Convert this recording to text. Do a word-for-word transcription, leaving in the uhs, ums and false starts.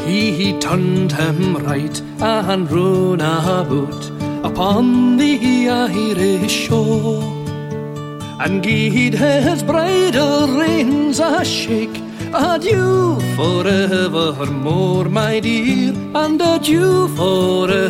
He turned him right and run about upon the Irish shore, and gied his bridle reins a shake. Adieu forevermore, my dear, and adieu forevermore.